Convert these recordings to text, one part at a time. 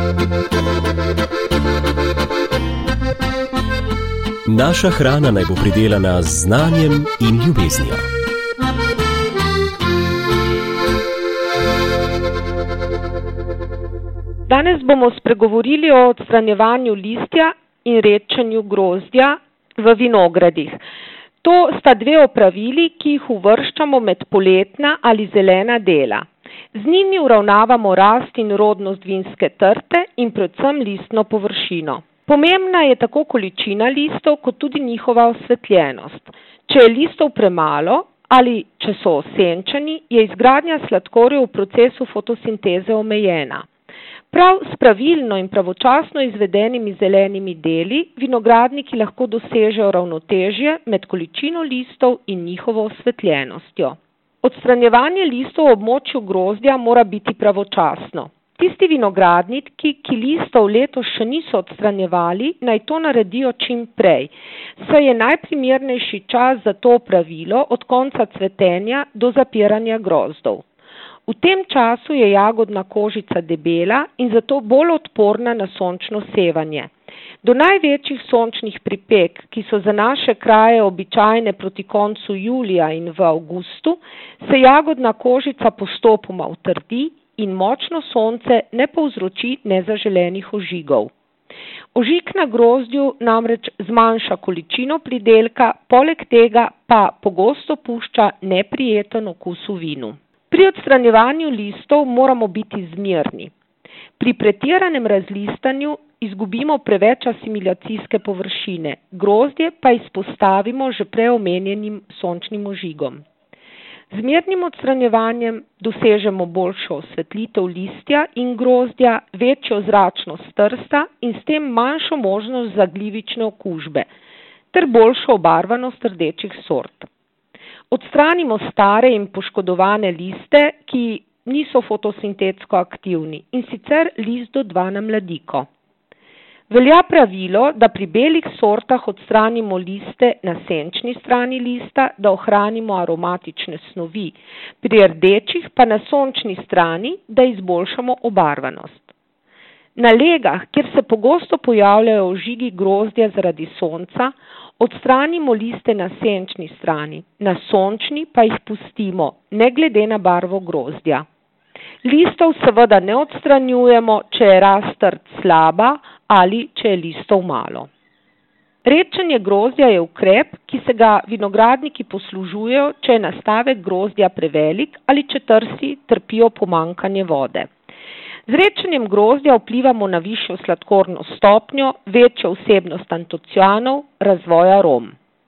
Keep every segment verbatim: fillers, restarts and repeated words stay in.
Naša hrana naj bo pridelana z znanjem in ljubeznijo. Danes bomo spregovorili o odstranjevanju listja in redčenju grozdja v vinogradih. To sta dve opravili, ki jih uvrščamo med poletna ali zelena dela. Z njimi uravnavamo rast in rodnost vinske trte in predvsem listno površino. Pomembna je tako količina listov, kot tudi njihova osvetljenost. Če je listov premalo ali če so osenčeni, je izgradnja sladkorjev v procesu fotosinteze omejena. Prav s pravilno in pravočasno izvedenimi zelenimi deli vinogradniki lahko dosežejo ravnotežje med količino listov in njihovo osvetljenostjo. Odstranjevanje listov v območju grozdja mora biti pravočasno. Tisti vinogradniki, ki listov letos še niso odstranjevali, naj to naredijo čim prej, saj je najprimernejši čas za to opravilo od konca cvetenja do zapiranja grozdov. V tem času je jagodna kožica debela in zato bolj odporna na sončno sevanje. Do največjih sončnih pripek, ki so za naše kraje običajne proti koncu julija in v avgustu, se jagodna kožica postopoma utrdi in močno sonce ne povzroči nezaželenih ožigov. Ožig na grozdju namreč zmanjša količino pridelka, poleg tega pa pogosto pušča neprijeten okus v vinu. Pri odstranjevanju listov moramo biti zmerni. Pri pretiranem razlistanju izgubimo preveč asimilacijske površine, grozdje pa izpostavimo že prej omenjenim sončnim ožigom. Z zmernim odstranjevanjem dosežemo boljšo osvetlitev listja in grozdja, večjo zračnost trsta in s tem manjšo možnost za glivične okužbe ter boljšo obarvanost rdečih sort. Odstranimo stare in poškodovane liste, ki niso fotosintetsko aktivni, in sicer list do dva na mladiko. Velja pravilo, da pri belih sortah odstranimo liste na senčni strani lista, da ohranimo aromatične snovi, pri rdečih pa na sončni strani, da izboljšamo obarvanost. Na legah, kjer se pogosto pojavljajo ožigi grozdja zaradi sonca, odstranimo liste na senčni strani, na sončni pa jih pustimo, ne glede na barvo grozdja. Listov seveda ne odstranjujemo, če je rast trt slaba ali če je listov malo. Redčenje grozdja je ukrep, ki se ga vinogradniki poslužujejo, če je nastavek grozdja prevelik ali če trsi trpijo pomanjkanje vode. Z redčenjem grozdja vplivamo na višjo sladkorno stopnjo, večjo vsebnost antocianov, razvoj arom.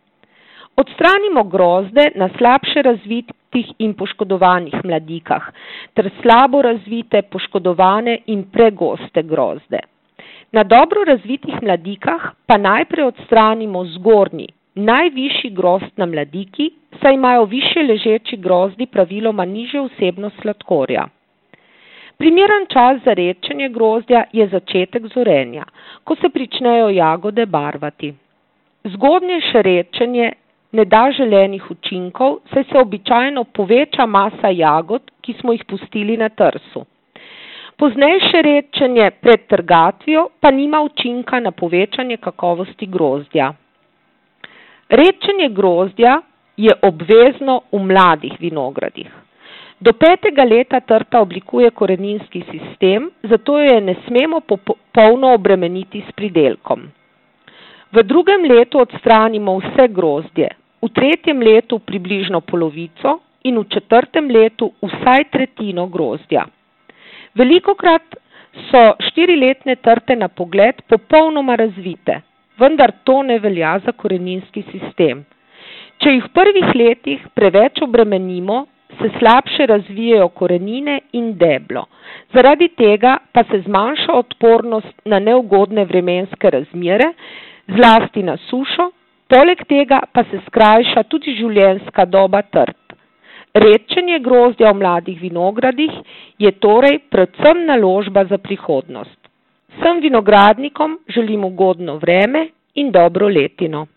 Odstranimo grozde na slabše razvitih in poškodovanih mladikah ter slabo razvite, poškodovane in pregoste grozde. Na dobro razvitih mladikah pa najprej odstranimo zgornji, najvišji grozd na mladiki, saj imajo višje ležeči grozdi praviloma nižjo vsebnost sladkorja. Primeren čas za redčenje grozdja je začetek zorenja, ko se pričnejo jagode barvati. Zgodnejše redčenje ne da želenih učinkov, saj se običajno poveča masa jagod, ki smo jih pustili na trsu. Poznejše redčenje pred trgatvijo pa nima učinka na povečanje kakovosti grozdja. Redčenje grozdja je obvezno v mladih vinogradih. Do petega leta trta oblikuje koreninski sistem, zato jo ne smemo popolno obremeniti s pridelkom. V drugem letu odstranimo vse grozdje, v tretjem letu približno polovico in v četrtem letu vsaj tretjino grozdja. Velikokrat so štiriletne trte na pogled popolnoma razvite, vendar to ne velja za koreninski sistem. Če jih v prvih letih preveč obremenimo, se slabše razvijajo korenine in deblo. Zaradi tega pa se zmanjša odpornost na neugodne vremenske razmere, zlasti na sušo, poleg tega pa se skrajša tudi življenjska doba trt. Redčenje grozdja v mladih vinogradih je torej predvsem naložba za prihodnost. Vsem vinogradnikom želim ugodno vreme in dobro letino.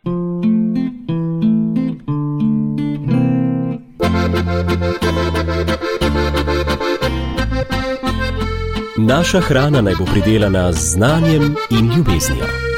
Naša hrana naj bo pridelana z znanjem in ljubeznijo.